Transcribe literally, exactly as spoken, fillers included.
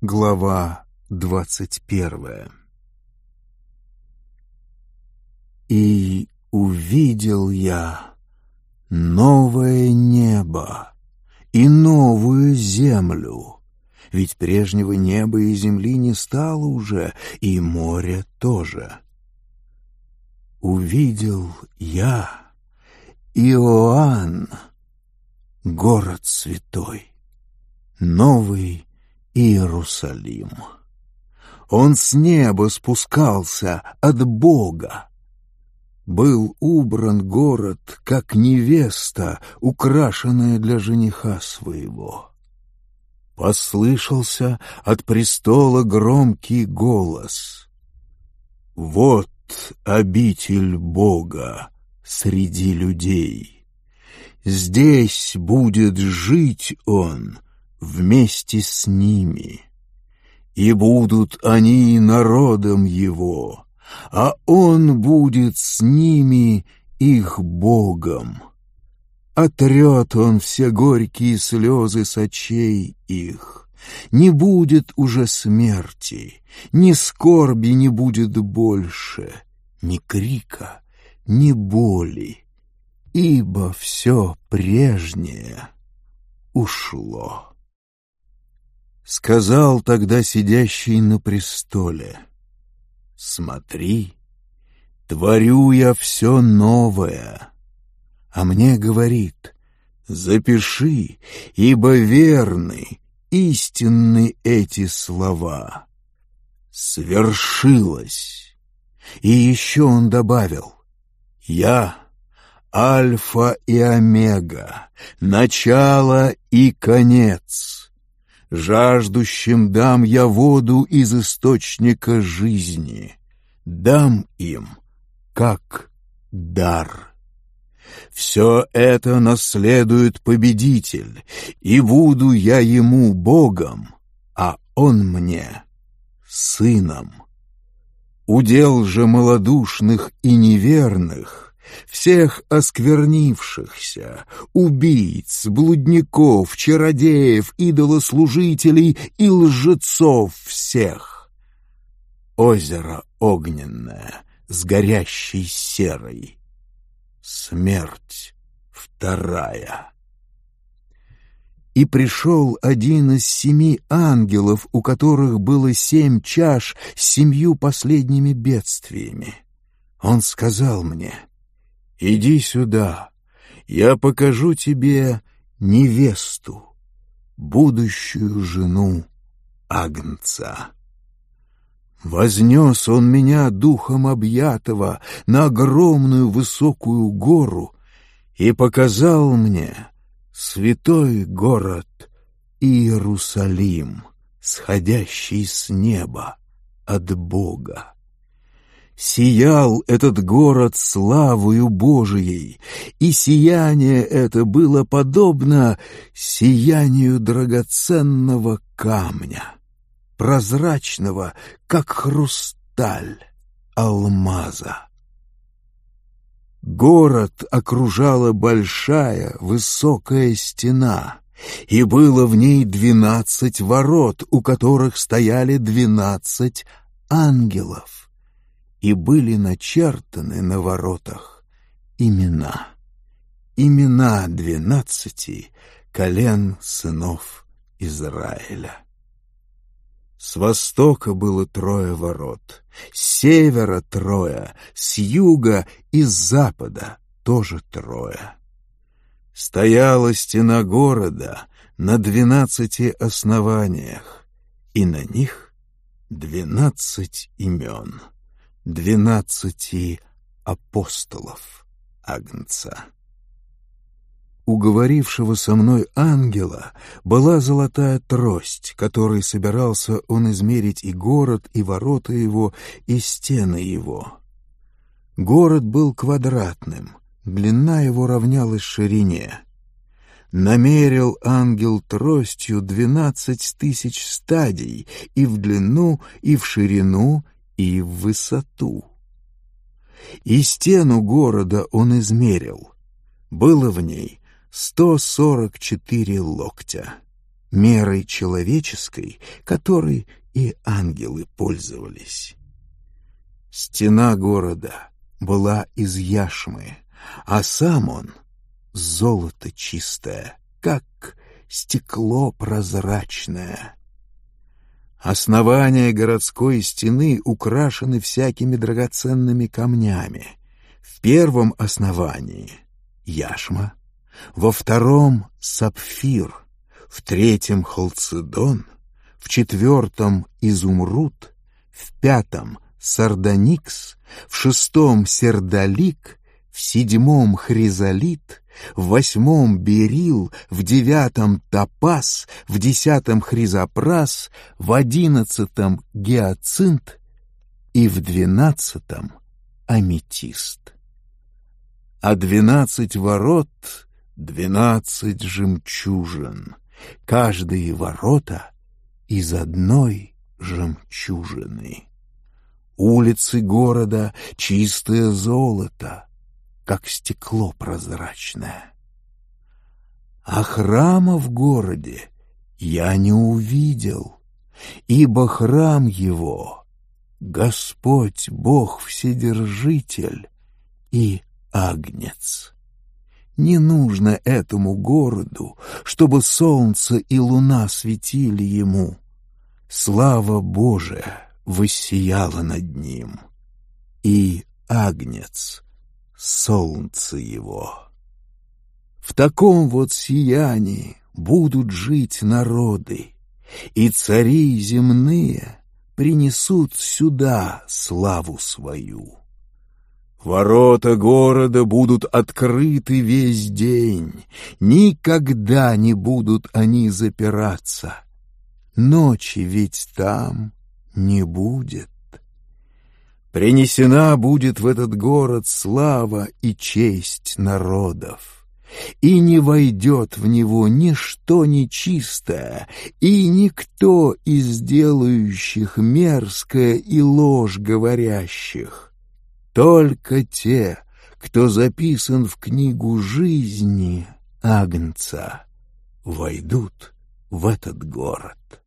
Глава двадцать первая. «И увидел я новое небо и новую землю, ведь прежнего неба и земли не стало уже, и моря тоже. Увидел я, Иоанн, город святой, новый Иерусалим. Он с неба спускался от Бога. Был убран город, как невеста, украшенная для жениха своего. Послышался от престола громкий голос: «Вот обитель Бога среди людей. Здесь будет жить Он вместе с ними, и будут они народом Его, а Он будет с ними их Богом. Отрет Он все горькие слезы с очей их, не будет уже смерти, ни скорби не будет больше, ни крика, ни боли, ибо все прежнее ушло». Сказал тогда сидящий на престоле: «Смотри, творю я все новое». А мне говорит: «Запиши, ибо верны, истинны эти слова. Свершилось». И еще он добавил: «Я Альфа и Омега, начало и конец. Жаждущим дам я воду из источника жизни, дам им как дар. Все это наследует победитель, и буду я ему Богом, а он мне сыном. Удел же малодушных и неверных, всех осквернившихся, убийц, блудников, чародеев, идолослужителей и лжецов всех. Озеро огненное с горящей серой. Смерть вторая». И пришел один из семи ангелов, у которых было семь чаш с семью последними бедствиями. Он сказал мне: «Иди сюда, я покажу тебе невесту, будущую жену Агнца». Вознес он меня духом объятого на огромную высокую гору и показал мне святой город Иерусалим, сходящий с неба от Бога. Сиял этот город славою Божией, и сияние это было подобно сиянию драгоценного камня, прозрачного, как хрусталь алмаза. Город окружала большая высокая стена, и было в ней двенадцать ворот, у которых стояли двенадцать ангелов. И были начертаны на воротах имена, имена двенадцати колен сынов Израиля. С востока было трое ворот, с севера трое, с юга и с запада тоже трое. Стояла стена города на двенадцати основаниях, и на них двенадцать имен, двенадцати апостолов Агнца. У говорившего со мной ангела была золотая трость, которой собирался он измерить и город, и ворота его, и стены его. Город был квадратным, длина его равнялась ширине. Намерил ангел тростью двенадцать тысяч стадий и в длину, и в ширину, и в высоту. И стену города он измерил. Было в ней сто сорок четыре локтя. мерой человеческой, которой и ангелы пользовались. Стена города была из яшмы, а сам он — золото чистое, как стекло прозрачное. Основания городской стены украшены всякими драгоценными камнями. В первом основании — яшма, во втором — сапфир, в третьем — халцедон, в четвертом — изумруд, в пятом — сардоникс, в шестом — сердолик, в седьмом — хризолит, в восьмом — берил, в девятом — топаз, в десятом — хризопрас, в одиннадцатом — гиацинт и в двенадцатом — аметист. А двенадцать ворот — двенадцать жемчужин, каждые ворота из одной жемчужины. Улицы города — чистое золото, как стекло прозрачное. А храма в городе я не увидел, ибо храм его — Господь Бог Вседержитель и Агнец. Не нужно этому городу, чтобы солнце и луна светили ему. Слава Божия воссияла над ним, и Агнец — солнце его. В таком вот сиянии будут жить народы, и цари земные принесут сюда славу свою. Ворота города будут открыты весь день, никогда не будут они запираться. Ночи ведь там не будет. Принесена будет в этот город слава и честь народов, и не войдет в него ничто нечистое, и никто из делающих мерзкое и ложь говорящих. Только те, кто записан в книгу жизни Агнца, войдут в этот город.